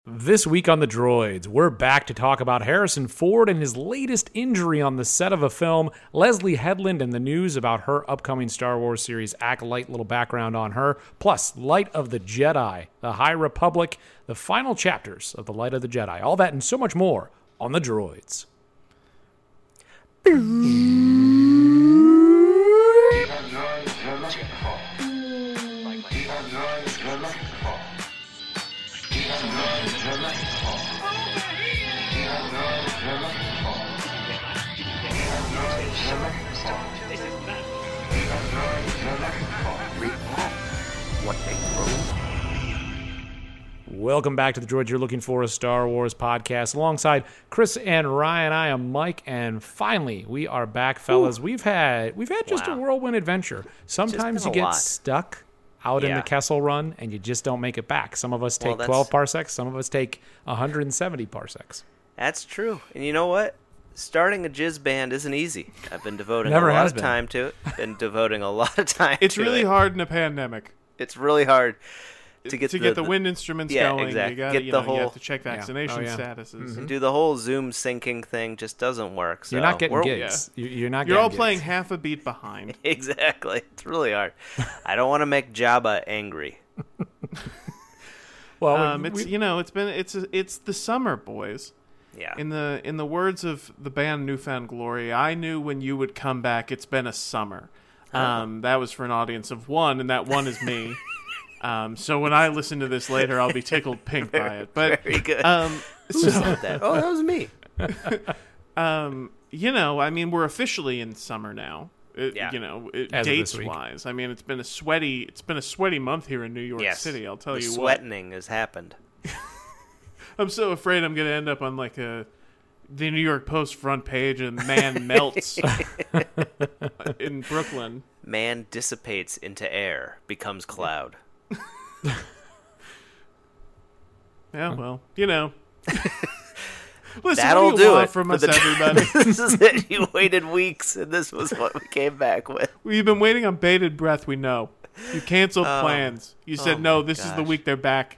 This week on The Droids, we're back to talk about Harrison Ford and his latest injury on the set of a film, Leslie Headland and the news about her upcoming Star Wars series Acolyte, little background on her, plus Light of the Jedi, the High Republic, the final chapters of the Light of the Jedi, all that and so much more on The Droids. Welcome back to The Droids. You're looking for a Star Wars podcast alongside Chris and Ryan. I am Mike, and finally we are back, fellas. Ooh. We've had just a whirlwind adventure. Sometimes you get stuck out in the Kessel Run and you just don't make it back. Some of us take 12 parsecs, some of us take 170 parsecs. That's true. And you know what? Starting a jizz band isn't easy. I've been devoting a lot of time to it. Been devoting a lot of time It's really hard in a pandemic. It's really hard to get the wind instruments going. Exactly. You gotta, you have to check vaccination statuses. Mm-hmm. Do the whole Zoom syncing thing just doesn't work. So you're not getting gigs. Yeah. You're all playing half a beat behind. Exactly. It's really hard. I don't want to make Jabba angry. Well, it's the summer, boys. Yeah. In the words of the band Newfound Glory, I knew when you would come back. It's been a summer. That was for an audience of one, and that one is me. So when I listen to this later, I'll be tickled pink by it. But very good. Who said that? Oh, that was me. We're officially in summer now. Dates wise. I mean, it's been a sweaty month here in New York City. I'll tell you what. Sweatening has happened. I'm so afraid I'm going to end up on the New York Post front page and man melts in Brooklyn. Man dissipates into air, becomes cloud. Yeah, well, Listen, that'll do it from us, everybody. This is it. You waited weeks, and this was what we came back with. We've been waiting on bated breath. We know you canceled plans. You said no. This is the week they're back.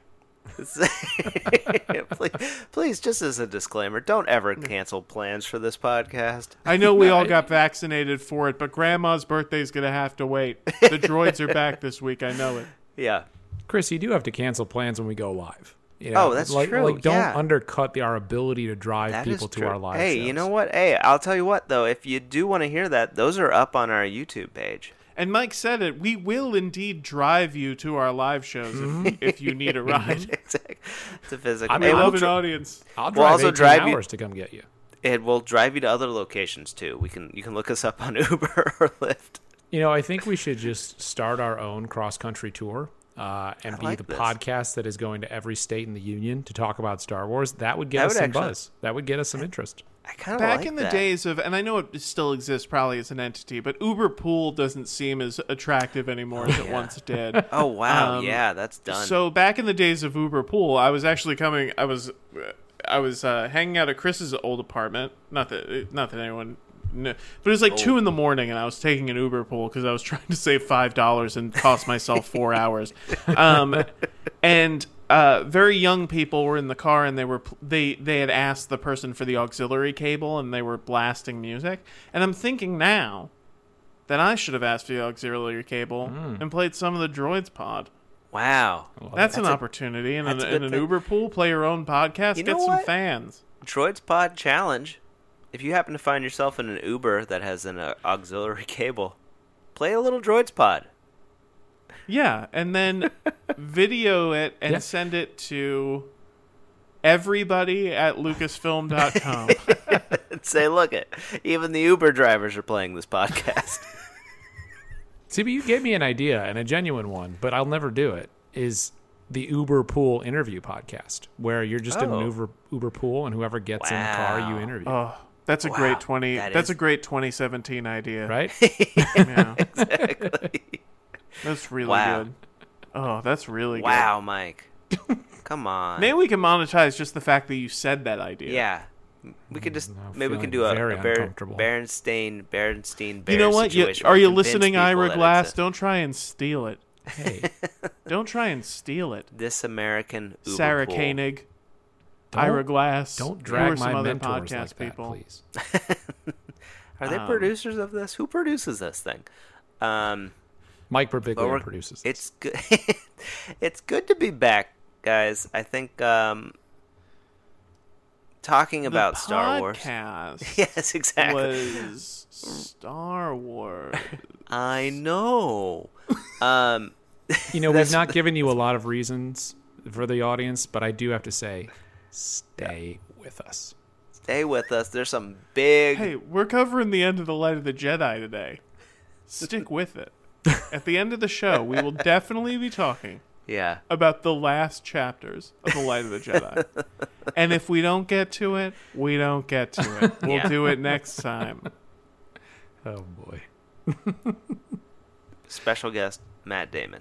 Please, just as a disclaimer, don't ever cancel plans for this podcast. I know we all got vaccinated for it, but Grandma's birthday's going to have to wait. The droids are back this week. I know it. Yeah. Chris, you do have to cancel plans when we go live. That's true. Don't undercut our ability to drive people to our live shows. You know what? Hey, I'll tell you what, though. If you do want to hear that, those are up on our YouTube page. And Mike said it. We will indeed drive you to our live shows if you need a ride. Exactly. It's a physical. I love an audience. I'll drive 18 hours to come get you. It will drive you to other locations too. You can look us up on Uber or Lyft. I think we should just start our own cross-country tour and be the podcast that is going to every state in the union to talk about Star Wars. That would get us some buzz. That would get us some interest. I kind of back in the days of, and I know it still exists probably as an entity, but Uber Pool doesn't seem as attractive anymore as it once did. Oh wow, that's done. So back in the days of Uber Pool, I was actually I was hanging out at Chris's old apartment. Not that anyone knew, but it was 2 a.m, and I was taking an Uber Pool because I was trying to save $5 and cost myself 4 hours. And very young people were in the car, and they had asked the person for the auxiliary cable, and they were blasting music. And I'm thinking now that I should have asked for the auxiliary cable and played some of the Droids pod. Wow, that's an opportunity. And in an Uber Pool, play your own podcast, get some fans. Droids pod challenge. If you happen to find yourself in an Uber that has an auxiliary cable, play a little Droids pod. Yeah, and then video it and send it to everybody at lucasfilm.com. Say, look, even the Uber drivers are playing this podcast. See, but you gave me an idea, and a genuine one, but I'll never do it, is the Uber Pool interview podcast, where you're just in an Uber Pool, and whoever gets in the car, you interview. Oh, that's a great 2017 idea. Right? Yeah. Exactly. That's really good. Oh, that's really good. Wow, Mike. Come on. Maybe we can monetize just the fact that you said that idea. Yeah. We could just maybe we can do a Berenstain Bear You know what? situation. Are you listening, Ira Glass? Don't try and steal it. Hey, don't try and steal it. This American Uber Sarah Pool. Koenig. Ira Glass. Don't There drag were some my other mentors podcast like that, people. please. Are they producers of this? Who produces this thing? Mike But Birbiglia produces this. It's good. It's good to be back, guys. I think talking about Star Wars. Podcast Yes, exactly. was Star Wars. I know. We've not given you a lot of reasons for the audience, but I do have to say, stay with us. Stay with us. There's some big. Hey, we're covering the end of The Light of the Jedi today. Stick with it. At the end of the show, we will definitely be talking Yeah. about the last chapters of The Light of the Jedi. And if we don't get to it, we don't get to it. We'll Yeah. do it next time. Oh, boy. Special guest Matt Damon.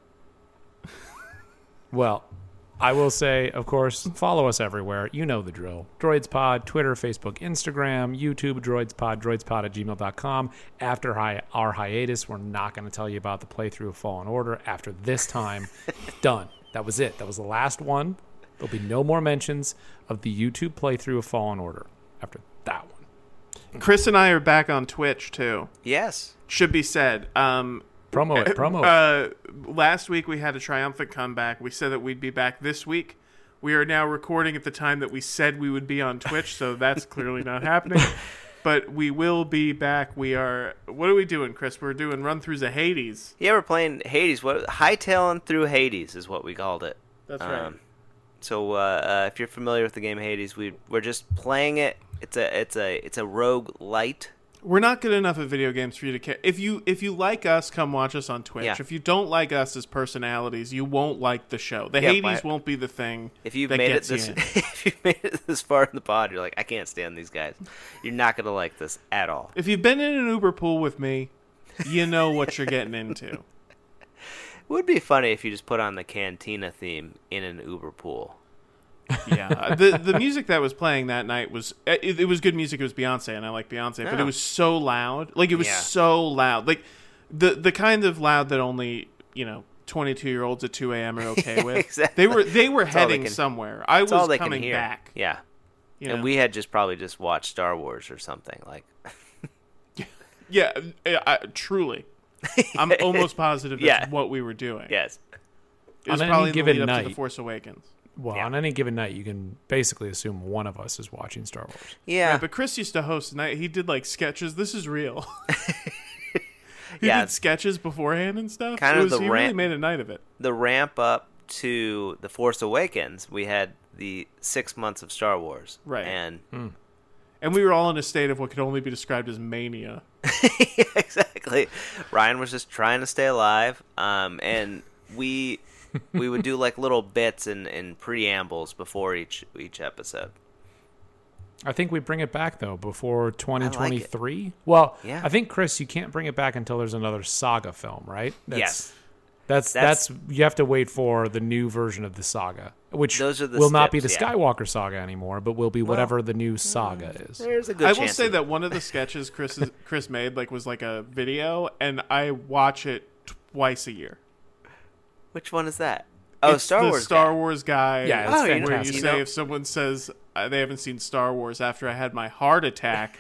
Well, I will say, of course, follow us everywhere. You know the drill. DroidsPod, Twitter, Facebook, Instagram, YouTube, droidspod@gmail.com. After our hiatus, we're not going to tell you about the playthrough of Fallen Order. After this time, done. That was it. That was the last one. There'll be no more mentions of the YouTube playthrough of Fallen Order after that one. Chris and I are back on Twitch, too. Yes. Should be said. Promo it. Last week we had a triumphant comeback. We said that we'd be back this week. We are now recording at the time that we said we would be on Twitch, so that's clearly not happening. But we will be back. What are we doing, Chris? We're doing run-throughs of Hades. Yeah, we're playing Hades. Hightailing through Hades is what we called it. That's right. So if you're familiar with the game Hades, we're just playing it. It's a rogue light. We're not good enough at video games for you to care. If you like us, come watch us on Twitch. Yeah. If you don't like us as personalities, you won't like the show. The Yeah, Hades won't be the thing. If you've that made it gets this, you in. if you've made it this far in the pod, you're like, I can't stand these guys. You're not gonna like this at all. If you've been in an Uber pool with me, you know what you're getting into. It would be funny if you just put on the Cantina theme in an Uber pool. Yeah, the music that was playing that night was it was good music. It was Beyonce, and I like Beyonce, but it was so loud. Like it was so loud, like the kind of loud that only 22-year-olds at 2 a.m. are okay with. Exactly. They were That's all they heading can- somewhere. I That's all was they can coming hear. back. Yeah, you and know? we had probably just watched Star Wars or something. Like, Yeah, truly, I'm almost positive that's Yeah. what we were doing. yes, It was On any probably in the given lead up to night. The Force Awakens. Well, Yeah. on any given night, you can basically assume one of us is watching Star Wars. yeah, Right, but Chris used to host a night. He did like sketches. This is real. He Yeah. did sketches beforehand and stuff. Kind of the he really rant- made a night of it. the ramp up to The Force Awakens, we had the 6 months of Star Wars, Right. And And we were all in a state of what could only be described as mania. exactly, Ryan was just trying to stay alive, and we would do like little bits and preambles before each episode. I think we bring it back, though, before 2023. Well, Yeah. I think, Chris, you can't bring it back until there's another saga film, right? Yes. That's you have to wait for the new version of the saga, which Those are the will not be the steps, yeah. Skywalker saga anymore, but will be whatever the new saga is. There's a good I chance. will say of- that one of the sketches Chris made was like a video, and I watch it twice a year. Which one is that? Oh, It's Star the Wars. Star guy. Wars guy. Yeah, it's Oh, you know- where you fantastic. say if someone says they haven't seen Star Wars after I had my heart attack,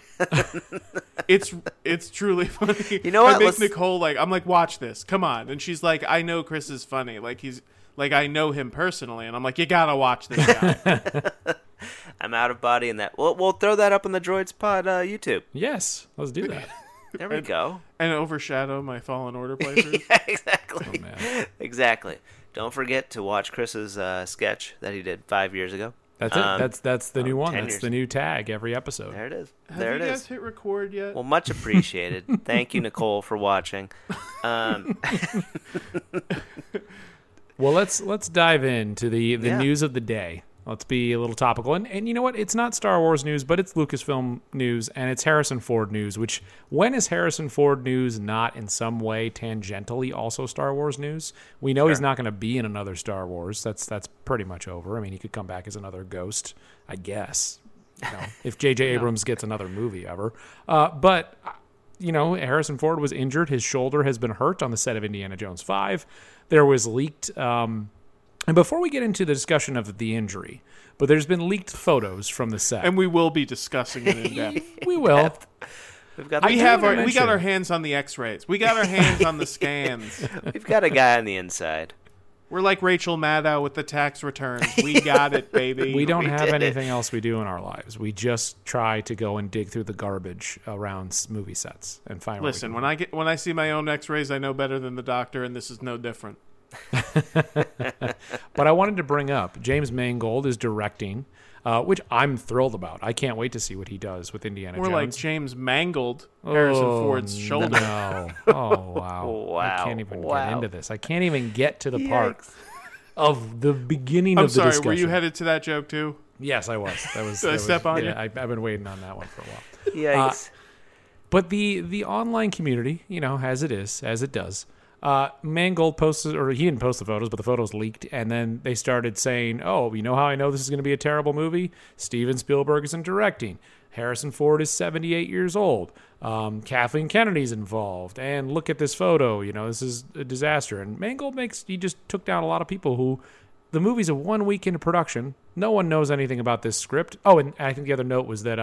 it's truly funny. You know what? I make Let's- Nicole I'm like, watch this, come on, and she's like, I know Chris is funny, like he's like I know him personally, and I'm like, you gotta watch this guy. I'm out of body in that. We'll throw that up on the Droids Pod YouTube. Yes, let's do that. There we go. And overshadow my Fallen Order playthrough. Yeah, exactly. Oh, man. Exactly. Don't forget to watch Chris's sketch that he did 5 years ago. That's it. That's the new one. 10 That's years. the new tag every episode. There it is. Have There you it guys is. hit record yet? Well, much appreciated. Thank you, Nicole, for watching. Well, let's dive into the Yeah. news of the day. Let's be a little topical. And you know what? It's not Star Wars news, but it's Lucasfilm news, and it's Harrison Ford news, which when is Harrison Ford news not in some way tangentially also Star Wars news? We know he's not going to be in another Star Wars. That's pretty much over. I mean, he could come back as another ghost, I guess, if J.J. Abrams gets another movie ever. But Harrison Ford was injured. His shoulder has been hurt on the set of Indiana Jones 5. There was leaked And before we get into the discussion of the injury, but there's been leaked photos from the set. And we will be discussing it in depth. We will. We've got We got our hands on the X-rays. We got our hands on the scans. we've got a guy on the inside. We're like Rachel Maddow with the tax returns. We got it, baby. We don't have did anything else we do in our lives. We just try to go and dig through the garbage around movie sets and find. Listen, when I see my own X-rays, I know better than the doctor, and this is no different. But I wanted to bring up James Mangold is directing, which I'm thrilled about. I can't wait to see what he does with Indiana We're Jones. like James mangled Harrison Ford's shoulder. No. Oh, wow. Wow. I can't even Wow. get into this. I can't even get to the part of the beginning I'm of the sorry, discussion. were you headed to that joke too? Yes, I was. Did I step on you? I've been waiting on that one for a while. Yikes. But the online community, as it is, as it does, Mangold posted, or he didn't post the photos, but the photos leaked, and then they started saying, oh, you know how I know this is going to be a terrible movie? Steven Spielberg isn't directing. Harrison Ford is 78 years old. Kathleen Kennedy's involved. And look at this photo. This is a disaster. And Mangold he just took down a lot of people who, the movie's a 1 week into production. No one knows anything about this script. Oh, and I think the other note was that,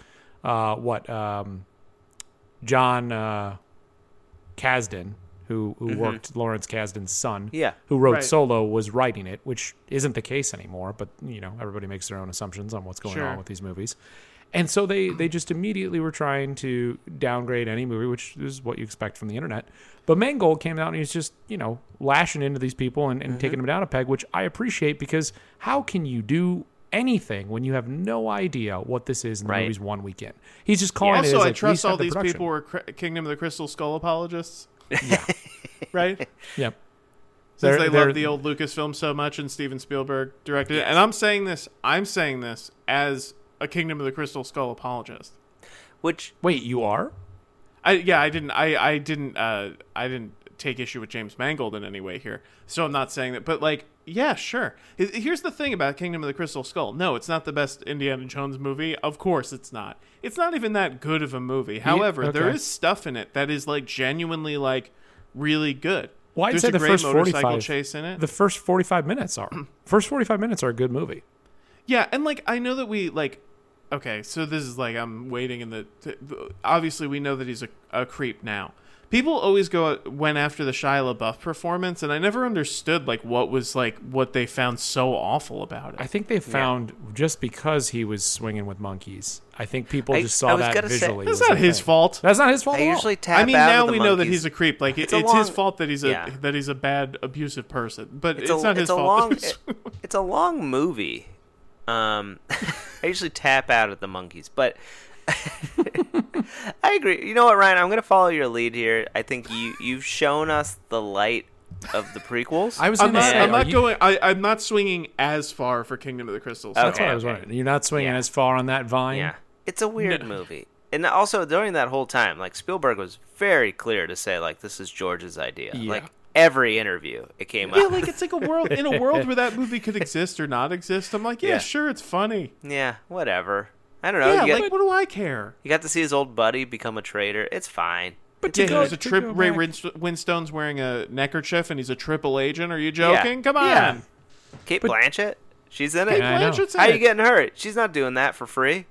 John Kasdan, who worked Lawrence Kasdan's son, who wrote Right. Solo, was writing it, which isn't the case anymore. But everybody makes their own assumptions on what's going on with these movies, and so they just immediately were trying to downgrade any movie, which is what you expect from the internet. But Mangold came out and he's just lashing into these people and taking them down a peg, which I appreciate, because how can you do anything when you have no idea what this is in the movie's 1 weekend? He's just calling it. Also, as I trust restart all the these production. people were Kingdom of the Crystal Skull apologists. Yeah. Right? Yep. Since they love the old Lucasfilm so much and Steven Spielberg directed it. And I'm saying this as a Kingdom of the Crystal Skull apologist. Which Wait, you are? I didn't take issue with James Mangold in any way here. So I'm not saying that, but yeah, sure. Here's the thing about Kingdom of the Crystal Skull. No, it's not the best Indiana Jones movie. Of course it's not. It's not even that good of a movie. However, there is stuff in it that is genuinely really good. Well, I'd There's say a the great first motorcycle 45 chase in it. The first 45 minutes are. First 45 minutes are a good movie. Yeah, and I know that we okay, so this is I'm waiting in the obviously we know that he's a creep now. People always went after the Shia LaBeouf performance, and I never understood what was what they found so awful about it. I think they found just because he was swinging with monkeys. I think people just I saw was that gonna say, visually. That's was not the his thing. fault. That's not his fault. I at all. usually tap I mean, out now of the we know that monkeys. he's a creep. It's a long- his fault that he's Yeah. a bad abusive person, but it's a, not his a fault. long it's a long movie. I usually tap out at the monkeys, but I agree. You know what, Ryan? I'm going to follow your lead here. I think you've shown us the light of the prequels. I was I'm going to not, say, I'm not swinging as far for Kingdom of the Crystal Skull. That's what I was wondering. You're not swinging Yeah. as far on that vine. Yeah, it's a weird movie. And also during that whole time, Spielberg was very clear to say this is George's idea. Yeah. Every interview, it came Yeah, up. it's a world in a world where that movie could exist or not exist. I'm Yeah. sure, it's funny. Yeah, whatever. I don't know. Yeah, You what do I care? got to see his old buddy become a traitor. It's fine. But Yeah, to go, there's a to trip. go Ray back- Winstone's wearing a neckerchief, and he's a triple agent. Are you joking? Come on. Yeah. Kate Blanchett, she's in it. Kate I know. Blanchett's in How it. you getting hurt? She's not doing that for free.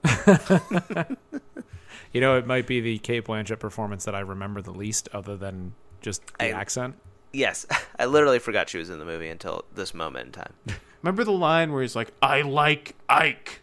it might be the Kate Blanchett performance that I remember the least, other than just the accent. Yes, I literally forgot she was in the movie until this moment in time. Remember the line where he's like, "I like Ike."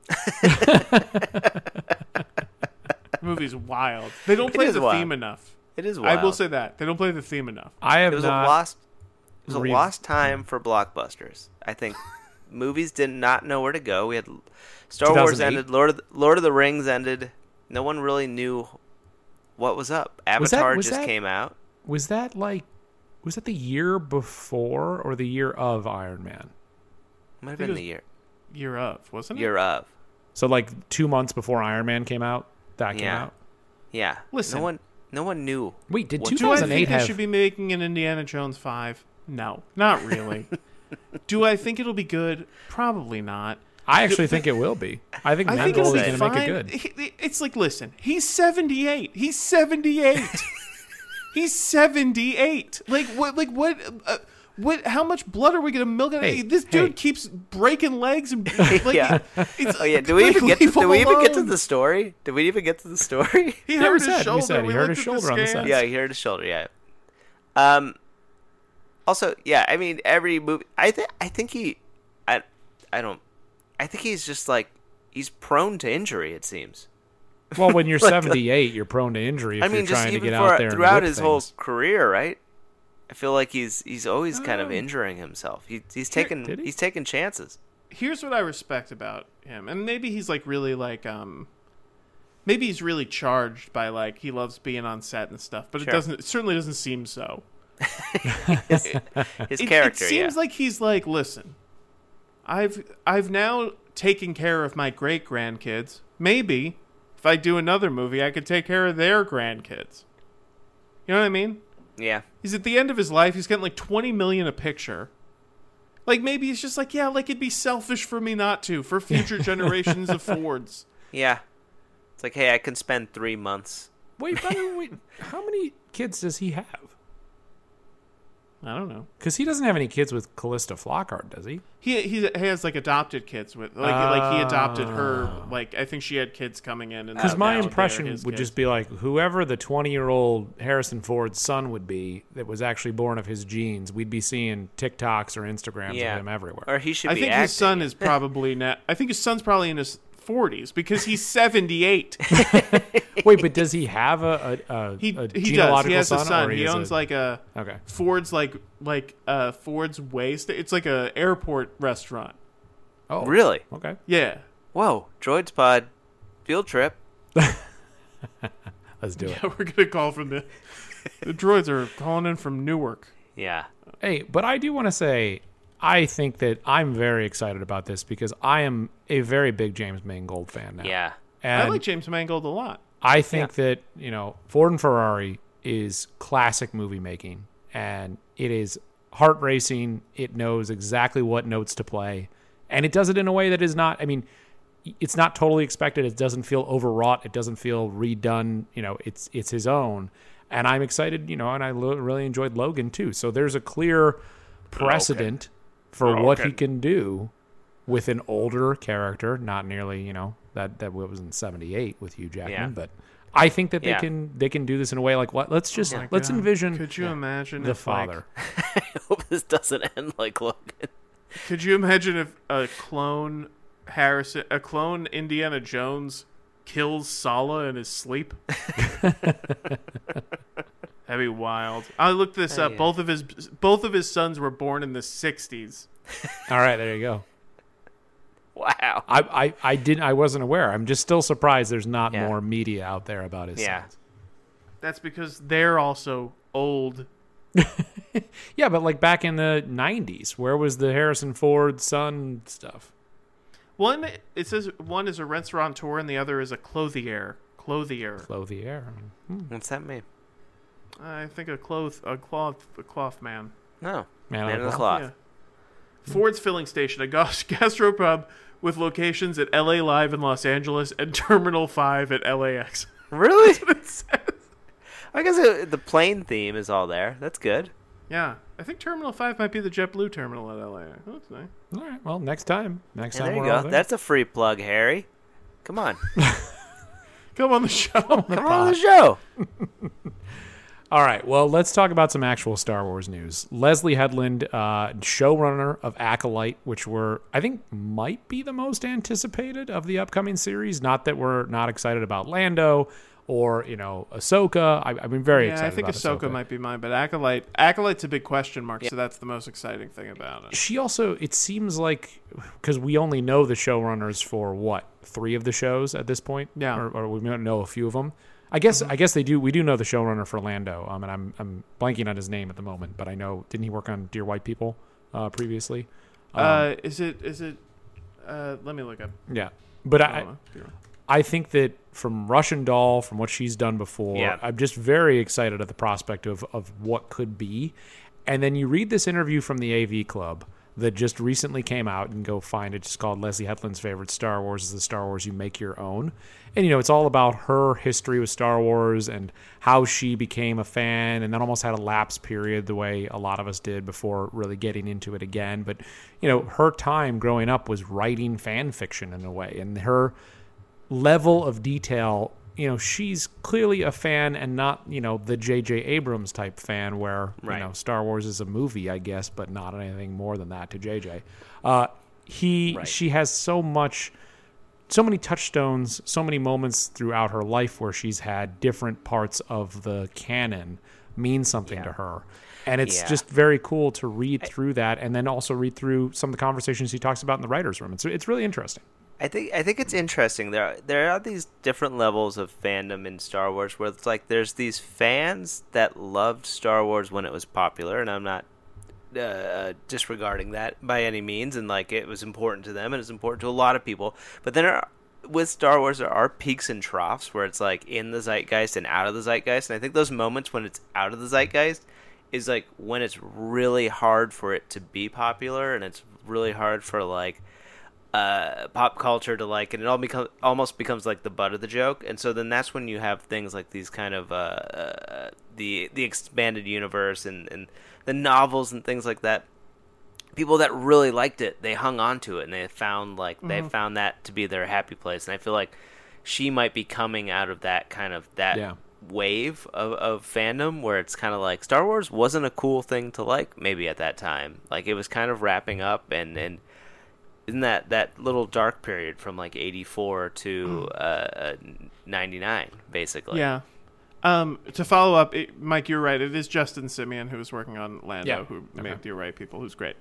The movie's wild. They don't play is the wild. theme enough. It is wild. I will say that they don't play the theme enough. I have it was not. a lost. It was a re- lost time for blockbusters. I think movies did not know where to go. We had Star Wars 2008? ended, Lord of the Rings ended. No one really knew what was up. Was that- Avatar was just that- came out. Was that the year before or the year of Iron Man? Might have think been it the was- Year of, wasn't it? year of. So 2 months before Iron Man came out, that came Yeah. out. Yeah. Listen. No one knew. Wait, did What- Do I 2008 think they have? should be making an Indiana Jones 5? No, not really. Do I think it'll be good? Probably not. I actually think it will be. I think I think Mangold it'll is be going to fine. make it good. It's listen, he's 78. He's 78. He's 78. What? How much blood are we gonna milk? Hey, This dude hey. keeps breaking legs and like, Yeah. it's, Oh yeah. Did we even like, get to? leave him Did we even get to alone. the story? Did we even get to the story? He Yeah, hurt we his said- we shoulder. said he We hurt looked his at the shoulder on the scans. set. Yeah, he hurt his shoulder. Yeah. Also, yeah. I mean, every movie. I think he. I don't. I think he's just like he's prone to injury. It seems. Well, when you're Like, 78, you're prone to injury if I mean, you're just trying to even get out there and throughout whip his whole things. career, right? I feel like he's always kind of injuring himself. He's taking did he? he's taking chances. Here's what I respect about him, and maybe he's like really like maybe he's really charged by like he loves being on set and stuff, but Sure. it certainly doesn't seem so. His character. It seems yeah. like he's like, listen, I've now taken care of my great grandkids. Maybe if I do another movie, I could take care of their grandkids. You know what I mean? Yeah. He's at the end of his life. He's getting like $20 million a picture. Like maybe he's just like, yeah, like it'd be selfish for me not to for future generations of Fords. Yeah. It's like, hey, I can spend 3 months. Wait, by the way, how many kids does he have? I don't know. Because he doesn't have any kids with Callista Flockhart, does he? He has like adopted kids with like he adopted her. Like I think she had kids coming in. Because my impression would just be like whoever the 20-year-old Harrison Ford's son would be that was actually born of his genes, we'd be seeing TikToks or Instagrams Yeah. of him everywhere. Or he should I be think acting. his son is probably not. I think his son's probably in his 40s because he's 78. Wait, but does he have a He genealogical does. He has son? a son. Or He owns like a Okay. Ford's Ford's Way. It's like a airport restaurant. Oh, Really? Okay. Yeah. Whoa. Droids Pod field trip. Let's do it. We're gonna call from the droids are calling in from Newark. Yeah. Hey, but I do want to say, I think that I'm very excited about this because I am a very big James Mangold fan now. Yeah. And I like James Mangold a lot. I think that, Ford and Ferrari is classic movie making, and it is heart racing. It knows exactly what notes to play, and it does it in a way that is not, it's not totally expected. It doesn't feel overwrought. It doesn't feel redone. It's his own. And I'm excited, and I really enjoyed Logan too. So there's a clear precedent for what he can do with an older character, not nearly, that was in 78 with Hugh Jackman, Yeah. but I think that Yeah. they can do this in a way like what? Let's God. envision Could you imagine the if, like, father. I hope this doesn't end like Logan. could you imagine if a clone Indiana Jones kills Sala in his sleep? That'd be wild. I looked this up. yeah. Both of his sons were born in the 60s. All right, there you go. Wow. I wasn't aware. I'm just still surprised there's not Yeah. more media out there about his Yeah. sons. That's because they're also old. Yeah, but like back in the 90s, where was the Harrison Ford son stuff? It says one is a restaurateur and the other is a clothier. Clothier. What's that mean? I think a cloth man. No. Man Man of of the the cloth. Yeah. Ford's Filling Station, a gastropub with locations at LA Live in Los Angeles and Terminal 5 at LAX. Really? That's what it says. I guess the plane theme is all there. That's good. Yeah, I think Terminal 5 might be the JetBlue terminal at LA. That's nice. All right. Well, next time Yeah, there we're you all go. there. That's a free plug, Harry. Come on. Come on the show. Come on the show. All right, well, let's talk about some actual Star Wars news. Leslie Headland, showrunner of Acolyte, which I think might be the most anticipated of the upcoming series. Not that we're not excited about Lando or, Ahsoka. I've been very excited I think about Ahsoka might be mine, but Acolyte's a big question mark, so that's the most exciting thing about it. She also, it seems like, because we only know the showrunners for, 3 of the shows at this point? Yeah. Or we might know a few of them. I guess they do. We do know the showrunner for Lando, and I'm blanking on his name at the moment, but I know, didn't he work on Dear White People previously? Is it? Let me look up. Yeah, but Hold on. I think that from Russian Doll, from what she's done before, Yeah. I'm just very excited at the prospect of what could be. And then you read this interview from the AV Club that just recently came out. And go find it. It's called Leslie Headland's Favorite Star Wars is the Star Wars You Make Your Own. And, it's all about her history with Star Wars and how she became a fan and then almost had a lapse period the way a lot of us did before really getting into it again. But, her time growing up was writing fan fiction in a way. And her level of detail, she's clearly a fan and not, the J.J. Abrams type fan where, Star Wars is a movie, I guess, but not anything more than that to J.J. She has so many touchstones, so many moments throughout her life where she's had different parts of the canon mean something to her. And it's just very cool to read through that and then also read through some of the conversations he talks about in the writer's room. It's really interesting. I think it's interesting. There are these different levels of fandom in Star Wars where it's like there's these fans that loved Star Wars when it was popular, and I'm not disregarding that by any means, and like it was important to them and it's important to a lot of people. But then with Star Wars there are peaks and troughs where it's like in the zeitgeist and out of the zeitgeist, and I think those moments when it's out of the zeitgeist is like when it's really hard for it to be popular and it's really hard for like pop culture to like, and it almost becomes like the butt of the joke. And so then that's when you have things like these kind of the expanded universe and the novels and things like that. People that really liked it, they hung on to it and they found they found that to be their happy place. And I feel like she might be coming out of that kind of wave of fandom where it's kind of like Star Wars wasn't a cool thing to like maybe at that time. Like it was kind of wrapping up and in that little dark period from like 84 to 99 basically. Yeah. To follow up, Mike, you're right. It is Justin Simeon who was working on Lando, who made The Right People, who's great.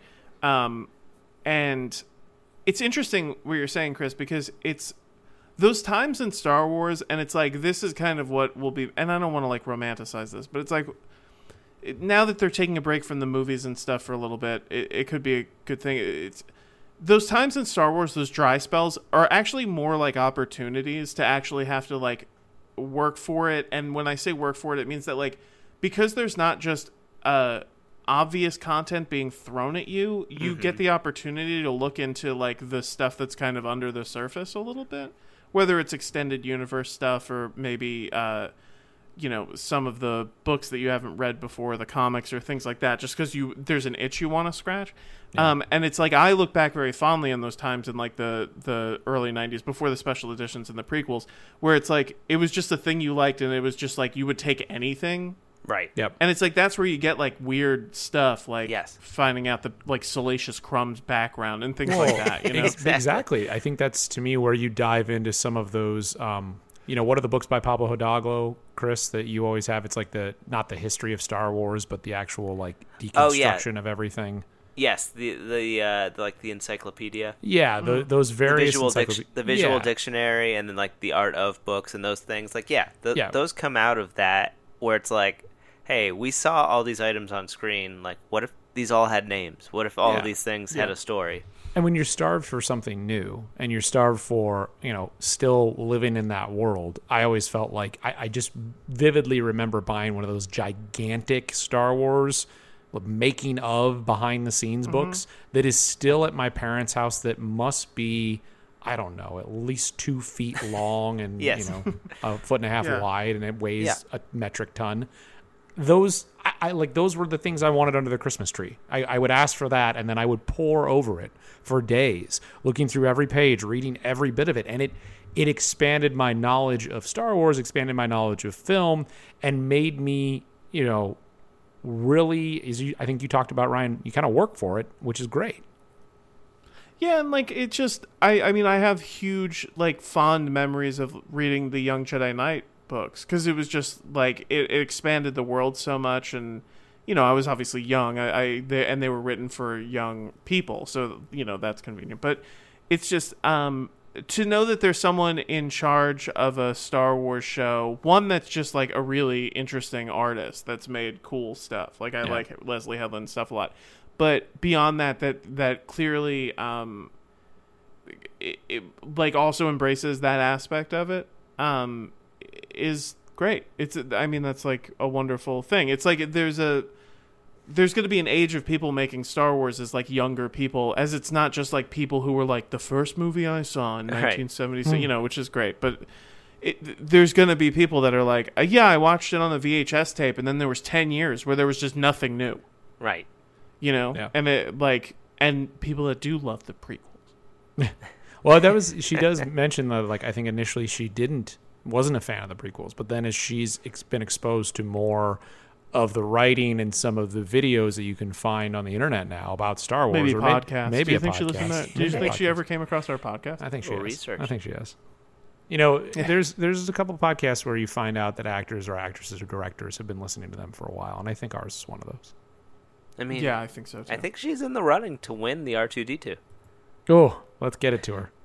And it's interesting what you're saying, Chris, because it's those times in Star Wars, and it's like this is kind of what will be. And I don't want to like romanticize this, but it's like now that they're taking a break from the movies and stuff for a little bit, it could be a good thing. It's those times in Star Wars, those dry spells are actually more like opportunities to actually have to like work for it. And when I say work for it, it means that like because there's not just obvious content being thrown at you, you get the opportunity to look into like the stuff that's kind of under the surface a little bit, whether it's extended universe stuff or maybe some of the books that you haven't read before, the comics or things like that, just because there's an itch you want to scratch. And it's like I look back very fondly on those times in like the early 90s before the special editions and the prequels, where it's like it was just a thing you liked and it was just like you would take anything. Right. Yep. And it's like that's where you get like weird stuff, like finding out the like Salacious Crumb's background and things like that. Exactly. I think that's to me where you dive into some of those. What are the books by Pablo Hidalgo, Chris, that you always have? It's like not the history of Star Wars, but the actual like deconstruction of everything. Yes, the like the encyclopedia. Yeah, those various the visual dictionary, and then like the art of books and those things. Like those come out of that where it's like, hey, we saw all these items on screen. Like, what if these all had names? What if all of these things had a story? And when you're starved for something new and you're starved for, still living in that world, I always felt like I just vividly remember buying one of those gigantic Star Wars making of behind the scenes books that is still at my parents' house that must be, I don't know, at least 2 feet long and, a foot and a half wide, and it weighs a metric ton. Those those were the things I wanted under the Christmas tree. I would ask for that, and then I would pore over it for days, looking through every page, reading every bit of it, and it expanded my knowledge of Star Wars, expanded my knowledge of film, and made me, really, I think you talked about, Ryan, you kind of work for it, which is great. Yeah, and like it just, I mean, I have huge like fond memories of reading the Young Jedi Knight books because it was just like it expanded the world so much, and I was obviously young. And they were written for young people, so that's convenient. But it's just to know that there's someone in charge of a Star Wars show, one that's just like a really interesting artist that's made cool stuff. Like I like Leslie Headland stuff a lot, but beyond that clearly it like also embraces that aspect of it. Is great. That's like a wonderful thing. It's like there's there's going to be an age of people making Star Wars as like younger people, as it's not just like people who were like the first movie I saw in 1976, you know, which is great, but there's going to be people that are like, yeah, I watched it on a VHS tape, and then there was 10 years where there was just nothing new. Right. You know? Yeah. And it like, and people that do love the prequels. Well, she does mention that, like, I think initially she wasn't a fan of the prequels, but then as she's been exposed to more of the writing and some of the videos that you can find on the internet now about Star Wars, maybe podcasts. Maybe do you think she listened to that? Do you think she ever came across our podcast? I think she has. Research. I think she has. You know, there's a couple of podcasts where you find out that actors or actresses or directors have been listening to them for a while, and I think ours is one of those. I mean, yeah, I think so too. I think she's in the running to win the R2-D2. Oh, let's get it to her.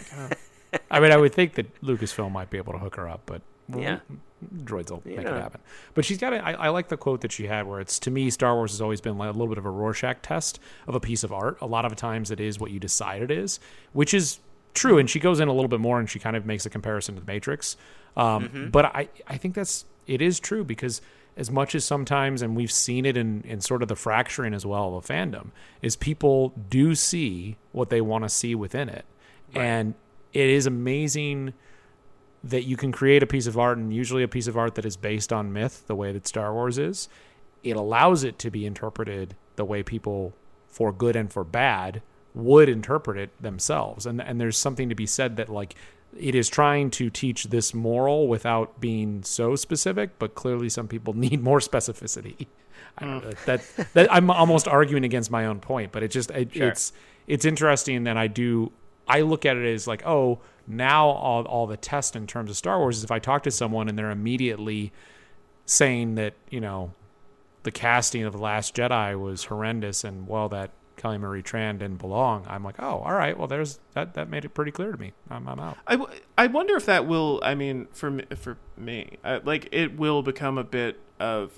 I mean, I would think that Lucasfilm might be able to hook her up, but yeah, droids will make it happen. But she's got I like the quote that she had where it's, to me, Star Wars has always been like a little bit of a Rorschach test of a piece of art. A lot of times it is what you decide it is, which is true. And she goes in a little bit more and she kind of makes a comparison to the Matrix. But I think it is true, because as much as sometimes, and we've seen it in sort of the fracturing as well of fandom, is people do see what they want to see within it. Right. And it is amazing that you can create a piece of art, and usually a piece of art that is based on myth, the way that Star Wars is. It allows it to be interpreted the way people, for good and for bad, would interpret it themselves. And there's something to be said that, like, it is trying to teach this moral without being so specific, but clearly some people need more specificity. I don't know, that I'm almost arguing against my own point, but sure. It's interesting, and I look at it as like, oh, now all the test in terms of Star Wars is if I talk to someone and they're immediately saying that, you know, the casting of The Last Jedi was horrendous and, well, that Kelly Marie Tran didn't belong, I'm like, oh, all right, well, there's that made it pretty clear to me. I'm out. I wonder if that will, I mean, for me, like, it will become a bit of,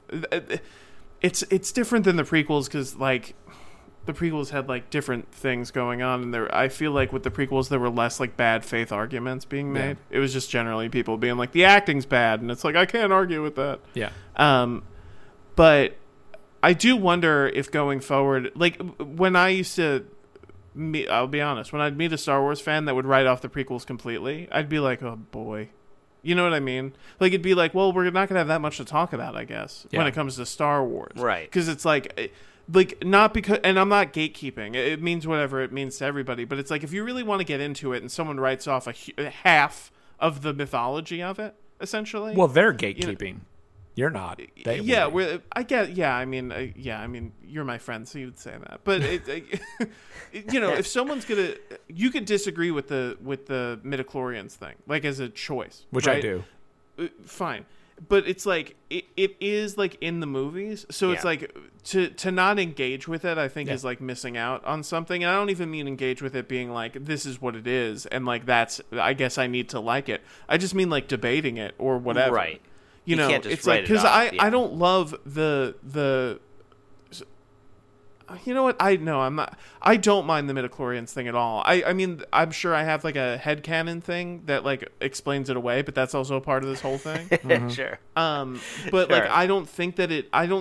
it's different than the prequels, because, like, the prequels had like different things going on, and I feel like with the prequels there were less like bad faith arguments being made. Yeah. It was just generally people being like, the acting's bad, and it's like, I can't argue with that. Yeah. But I do wonder if going forward, like when I used to I'll be honest, when I'd meet a Star Wars fan that would write off the prequels completely, I'd be like, oh boy. You know what I mean? Like, it'd be like, well, we're not going to have that much to talk about, I guess, when it comes to Star Wars. Right. Because it's like, not because, and I'm not gatekeeping. It means whatever it means to everybody. But it's like, if you really want to get into it and someone writes off a half of the mythology of it, essentially. Well, they're gatekeeping. You're not. I get. Yeah, I mean, you're my friend, so you would say that. But you know, if someone's you could disagree with the midichlorians thing, like as a choice, which right? I do. Fine, but it's like it is like in the movies, so it's like to not engage with it, I think is like missing out on something. And I don't even mean engage with it being like, this is what it is, and like that's, I guess I need to like it. I just mean like debating it or whatever. Right. You know, it's like, because I don't love the you know what, I don't mind the midichlorians thing at all. I mean, I'm sure I have like a headcanon thing that like explains it away, but that's also a part of this whole thing. Mm-hmm. Sure. But like, I don't think that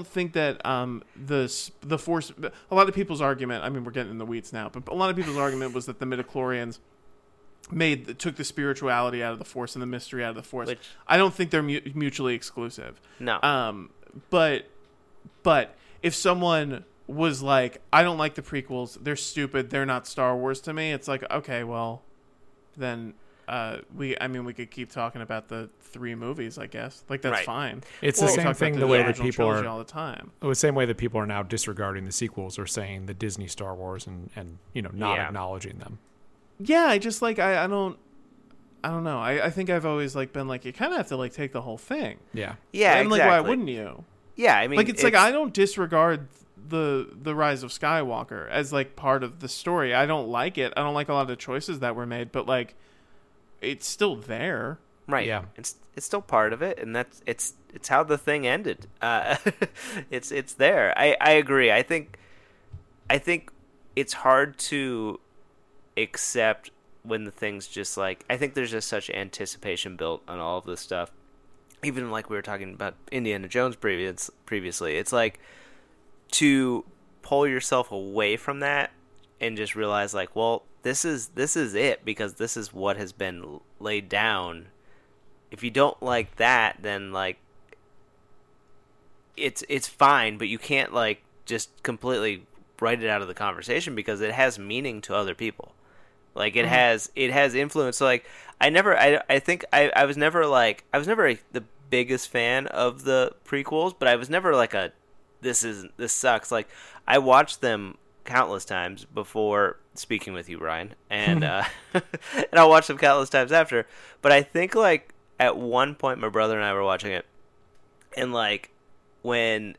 the Force, a lot of people's argument, I mean, we're getting in the weeds now, but a lot of people's argument was that the midichlorians took the spirituality out of the Force and the mystery out of the Force. Which, I don't think they're mutually exclusive. No. But if someone was like, I don't like the prequels, they're stupid, they're not Star Wars to me, it's like, okay, well, then we could keep talking about the 3 movies, I guess. Like, that's fine. It's the same thing the way that people are all the time. The same way that people are now disregarding the sequels or saying the Disney Star Wars and you know, not acknowledging them. Yeah, I just like, I don't know. I think I've always like been like, you kind of have to like take the whole thing. Yeah. Yeah, and exactly. like, why wouldn't you? Yeah, I mean, like, it's like, I don't disregard the Rise of Skywalker as like part of the story. I don't like it. I don't like a lot of the choices that were made, but like, it's still there. Right. Yeah. It's still part of it, and it's how the thing ended. It's there. I agree. I think it's hard to accept when the thing's just like, I think there's just such anticipation built on all of this stuff. Even like we were talking about Indiana Jones previously, it's like to pull yourself away from that and just realize like, well, this is it, because this is what has been laid down. If you don't like that, then like it's fine, but you can't like just completely write it out of the conversation, because it has meaning to other people. Like it has influence. So like I was never the biggest fan of the prequels, but I was never like this sucks. Like I watched them countless times before speaking with you, Ryan, and and I'll watch them countless times after. But I think like at one point my brother and I were watching it, and like when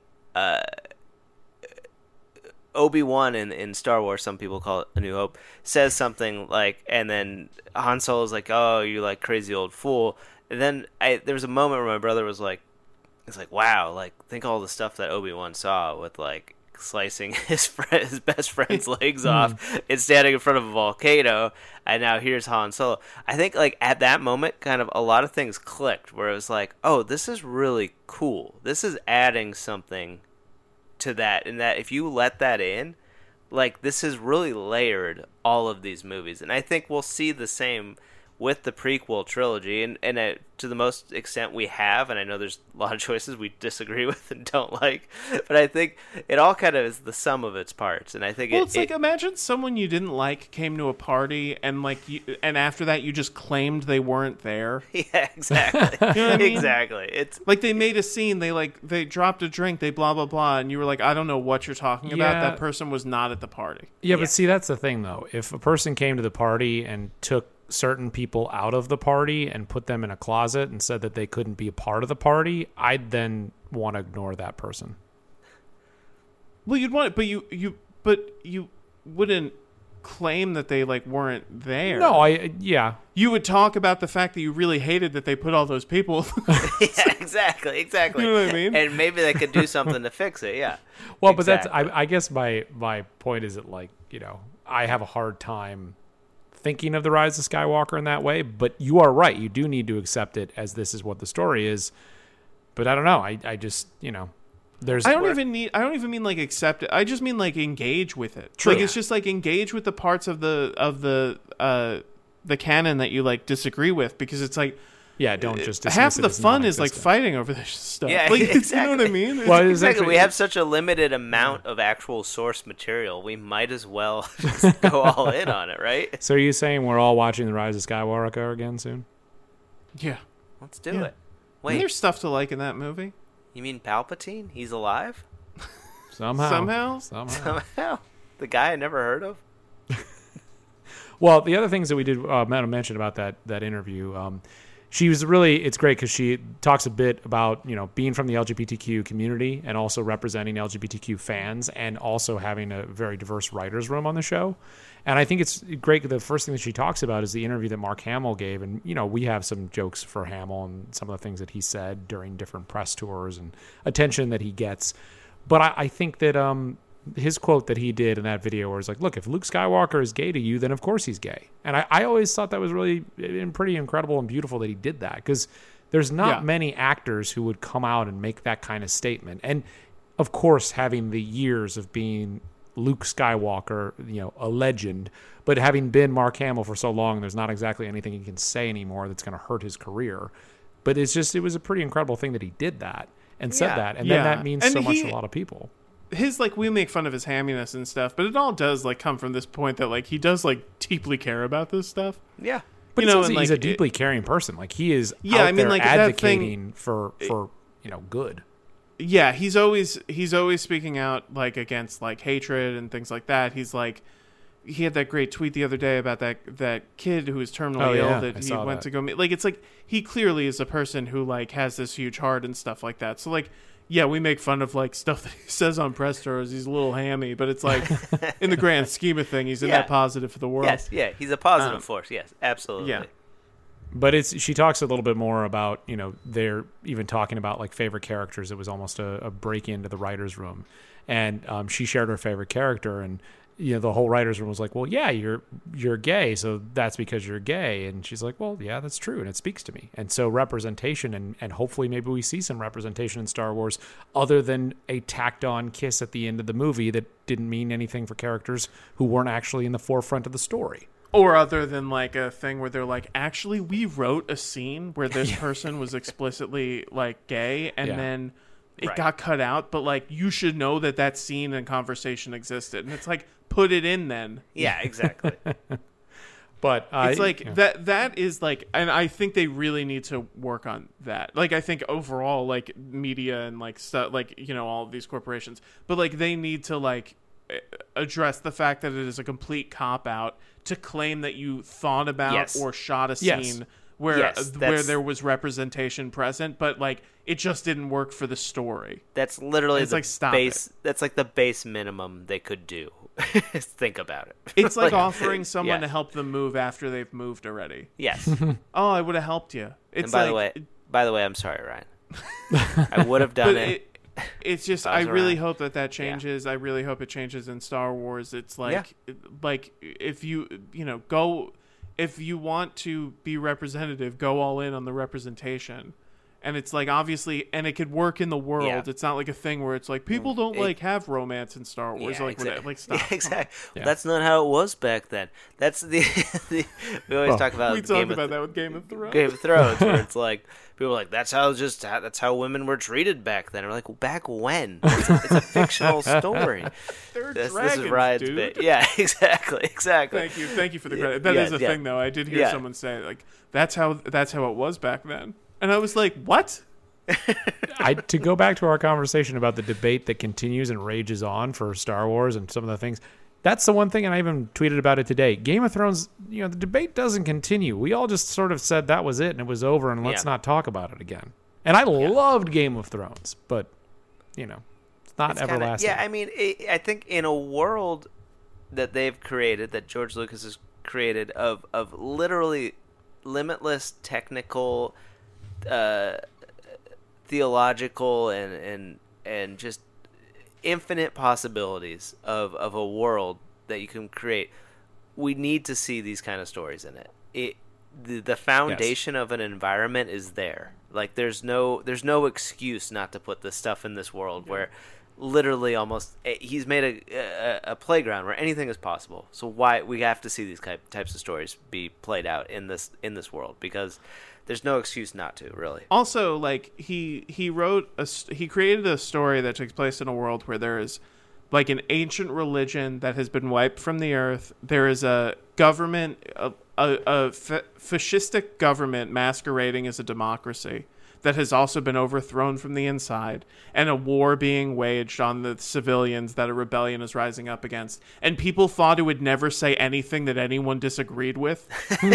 Obi-Wan in Star Wars, some people call it A New Hope, says something like, and then Han Solo's like, "Oh, you like crazy old fool." And then there was a moment where my brother was like, "It's like, wow, like think all the stuff that Obi-Wan saw with like slicing his best friend's legs off and standing in front of a volcano, and now here's Han Solo." I think like at that moment, kind of a lot of things clicked, where it was like, "Oh, this is really cool. This is adding something to that, and that if you let that in, like this has really layered all of these movies." And I think we'll see the same with the prequel trilogy, and to the most extent we have, and I know there's a lot of choices we disagree with and don't like, but I think it all kind of is the sum of its parts. And I think it's like, imagine someone you didn't like came to a party, and like and after that you just claimed they weren't there. Yeah, exactly. You know what I mean? Exactly. It's like they made a scene, they dropped a drink, they blah blah blah, and you were like, I don't know what you're talking about. That person was not at the party. Yeah, but see, that's the thing though. If a person came to the party and took certain people out of the party and put them in a closet and said that they couldn't be a part of the party, I'd then want to ignore that person. Well, you'd want it, but you wouldn't claim that they like weren't there. No, yeah. You would talk about the fact that you really hated that they put all those people. Yeah, exactly. You know what I mean? And maybe they could do something to fix it. Yeah. Well, exactly. But I guess my point is that like, I have a hard time thinking of the Rise of Skywalker in that way, but you are right. You do need to accept it as this is what the story is. But I don't know. I just, there's. I don't even mean like accept it. I just mean like engage with it. True. Like it's just like engage with the parts of the canon that you like disagree with, because it's like. Yeah, don't just dismiss half of the it as fun is like fighting over this stuff. Yeah, like, exactly. You know what I mean? Well, exactly. We have such a limited amount of actual source material. We might as well just go all in on it, right? So are you saying we're all watching the Rise of Skywalker again soon? Yeah. Let's do it. Wait, And there's stuff to like in that movie. You mean Palpatine? He's alive? Somehow. Somehow. The guy I never heard of? Well, the other things that we did mention about that interview, she was really, it's great because she talks a bit about, being from the LGBTQ community and also representing LGBTQ fans and also having a very diverse writers room on the show. And I think it's great. The first thing that she talks about is the interview that Mark Hamill gave. And, we have some jokes for Hamill and some of the things that he said during different press tours and attention that he gets. But I think that his quote that he did in that video where it's like, look, if Luke Skywalker is gay to you, then of course he's gay. And I always thought that was really pretty incredible and beautiful that he did that, because there's not many actors who would come out and make that kind of statement. And of course, having the years of being Luke Skywalker, a legend, but having been Mark Hamill for so long, there's not exactly anything he can say anymore that's going to hurt his career. But it was a pretty incredible thing that he did that and said that. And then that means so much to a lot of people. His we make fun of his hamminess and stuff, but it all does come from this point that he does deeply care about this stuff. Yeah, but he's a deeply caring person. He is advocating for good. Yeah, he's always speaking out against hatred and things like that. He's he had that great tweet the other day about that kid who was terminally ill that he went to go meet. It's he clearly is a person who has this huge heart and stuff like that. So yeah, we make fun of stuff that he says on press tours. He's a little hammy, but it's in the grand scheme of things, he's a net positive for the world. Yes, yeah, he's a positive force. Yes, absolutely. Yeah. But she talks a little bit more about, they're even talking about favorite characters. It was almost a break into the writer's room. And she shared her favorite character, and the whole writers room was like, well, yeah, you're gay, so that's because you're gay. And she's like, well, yeah, that's true, and it speaks to me. And so representation, and hopefully maybe we see some representation in Star Wars other than a tacked on kiss at the end of the movie that didn't mean anything for characters who weren't actually in the forefront of the story. Or other than like a thing where they're like, actually, we wrote a scene where this person was explicitly like gay, and then it got cut out, but like you should know that scene and conversation existed, and it's like, put it in then. Yeah, exactly. But it's like that is like, and I think they really need to work on that. Like, I think overall, like media and like stuff, like all of these corporations, but like they need to like address the fact that it is a complete cop out to claim that you thought about or shot a scene where there was representation present, but like it just didn't work for the story. That's literally it's the like, stop base. it. That's like the base minimum they could do. Think about it. It's like offering someone to help them move after they've moved already. Yes. Oh, I would have helped you. It's and by the way, I'm sorry, Ryan. I would have done it. It's just, I really hope that changes. I really hope it changes in Star Wars. It's like, if you go, if you want to be representative, go all in on the representation. And it's like, obviously, and it could work in the world. Yeah. It's not like a thing where it's like people don't like have romance in Star Wars. Yeah, like, exactly. Like, stop. Yeah, exactly. Yeah. That's not how it was back then. That's we always talk about. We talk about that with Game of Thrones. Game of Thrones, where it's like people are like, that's how women were treated back then. And we're like, back when? It's a fictional story. They're dragons, this is Ryan's dude. bit. Yeah, exactly. Thank you for the credit. That is a thing, though. I did hear someone say like, that's how it was back then. And I was like, what? To go back to our conversation about the debate that continues and rages on for Star Wars and some of the things, that's the one thing, and I even tweeted about it today. Game of Thrones, the debate doesn't continue. We all just sort of said that was it and it was over and let's not talk about it again. And I loved Game of Thrones, but, it's not everlasting. I mean, I think in a world that they've created, that George Lucas has created, of literally limitless technical, theological and just infinite possibilities of a world that you can create, we need to see these kind of stories in it. The foundation of an environment is there. Like there's no excuse not to put this stuff in this world where literally almost he's made a playground where anything is possible. So why we have to see these types of stories be played out in this world, because there's no excuse not to, really. Also, like he created a story that takes place in a world where there is like an ancient religion that has been wiped from the earth. There is a government, a fascistic government masquerading as a democracy that has also been overthrown from the inside, and a war being waged on the civilians that a rebellion is rising up against. And people thought it would never say anything that anyone disagreed with.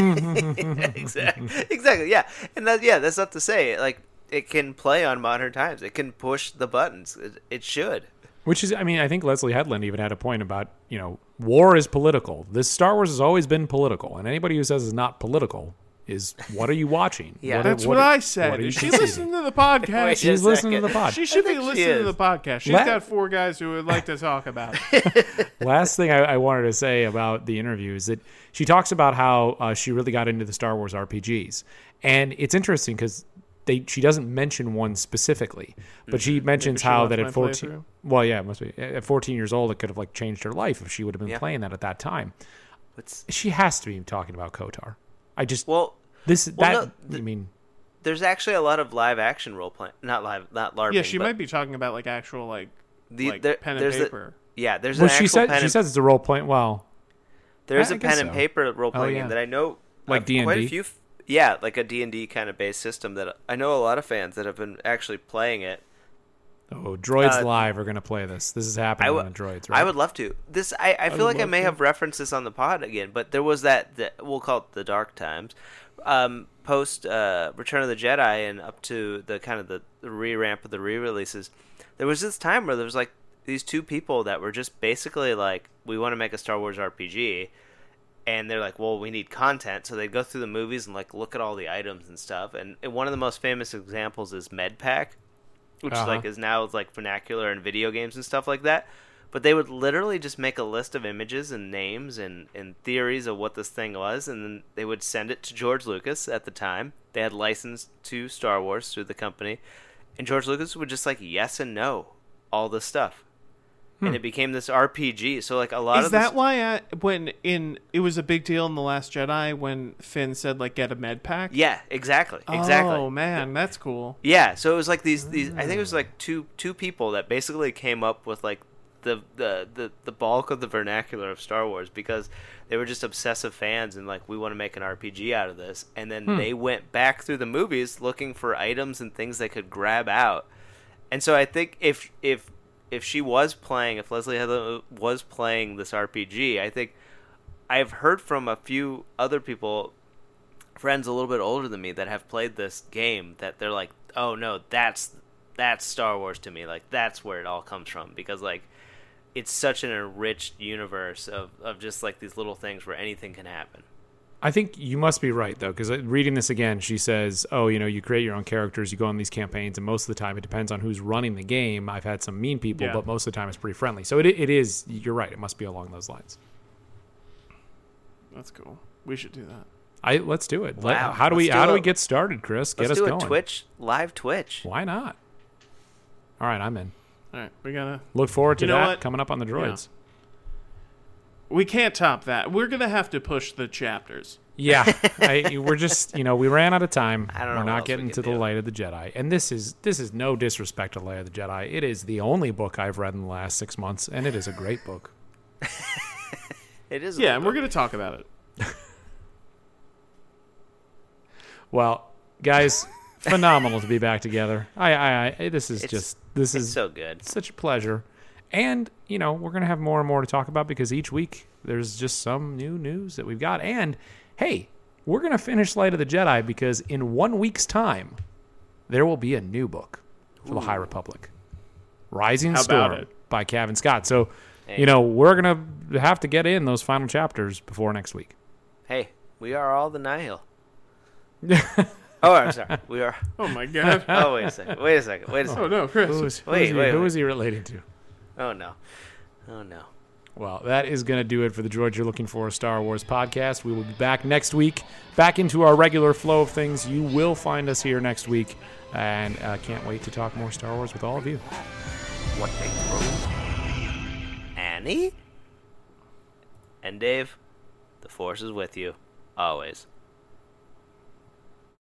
Exactly. Yeah. And that's not to say, like, it can play on modern times. It can push the buttons. It should. Which is, I mean, I think Leslie Headland even had a point about, war is political. This Star Wars has always been political. And anybody who says it's not political is, what are you watching? Yeah, that's what I said. Is she listening to the podcast? She's listening to the podcast. She should be listening to the podcast. She's got 4 guys who would like to talk about it. Last thing I wanted to say about the interview is that she talks about how she really got into the Star Wars RPGs. And it's interesting because she doesn't mention one specifically, but she mentions how that at 14, well, yeah, it must be at 14 years old, it could have like changed her life if she would have been playing that at that time. She has to be talking about KOTOR. There's actually a lot of live action role playing, not LARPing. Yeah, she might be talking about like actual pen and paper. There's she says it's a role playing. Well, there's a pen and paper role playing game that I know, like D&D. Quite a few. Like a D&D kind of based system that I know a lot of fans that have been actually playing it. Oh, Droids Live are going to play this. This is happening on Droids, right? I would love to. I feel like I may have referenced this on the pod again, but there was that we'll call it the dark times, post Return of the Jedi and up to the kind of the re-ramp of the re-releases. There was this time where there was like these 2 people that were just basically like, we want to make a Star Wars RPG. And they're like, well, we need content. So they'd go through the movies and like look at all the items and stuff. And one of the most famous examples is MedPack, which is now like vernacular in video games and stuff like that. but they would literally just make a list of images and names and theories of what this thing was, and then they would send it to George Lucas at the time. They had license to Star Wars through the company, and George Lucas would just like yes and no all this stuff. And it became this RPG. So like a lot Is of that why it was a big deal in The Last Jedi when Finn said like get a med pack? Yeah, exactly. Oh man, that's cool. Yeah, so it was like these I think it was like two people that basically came up with like the bulk of the vernacular of Star Wars, because they were just obsessive fans and like we want to make an RPG out of this. And then they went back through the movies looking for items and things they could grab out. And so I think if she was playing, if Leslie Headland was playing this RPG, I think I've heard from a few other people, friends a little bit older than me, that have played this game, that they're like, oh no, that's Star Wars to me. Like, that's where it all comes from, because like it's such an enriched universe of just like these little things where anything can happen. I think you must be right, though, because reading this again, she says, oh, you create your own characters, you go on these campaigns, and most of the time it depends on who's running the game. I've had some mean people, but most of the time it's pretty friendly. So it is, you're right, it must be along those lines. That's cool. We should do that. Let's do it. Wow. How do we get started, Chris? Get us going. Let's do a live Twitch. Why not? All right, I'm in. All right, we gotta look forward to that what? Coming up on the Droids. Yeah. We can't top that. We're gonna have to push the chapters. Yeah, we're just we ran out of time. I don't know. We're not getting to the Light of the Jedi, and this is no disrespect to Light of the Jedi. It is the only book I've read in the last 6 months, and it is a great book. It is. Yeah, and we're gonna talk about it. Well, guys, phenomenal to be back together. This is so good. Such a pleasure. And, we're going to have more and more to talk about, because each week there's just some new news that we've got. And, hey, we're going to finish Light of the Jedi, because in 1 week's time, there will be a new book for the High Republic. Rising Storm by Cavan Scott. So, we're going to have to get in those final chapters before next week. Hey, we are all the Nihil. Oh, I'm sorry. We are. Oh, my God. Oh, wait a second. Oh, no, Chris. Who is he relating to? Oh, no. Well, that is going to do it for the Droid You're Looking For, a Star Wars podcast. We will be back next week, back into our regular flow of things. You will find us here next week, and can't wait to talk more Star Wars with all of you. What they throw. Annie? And Dave, the Force is with you, always.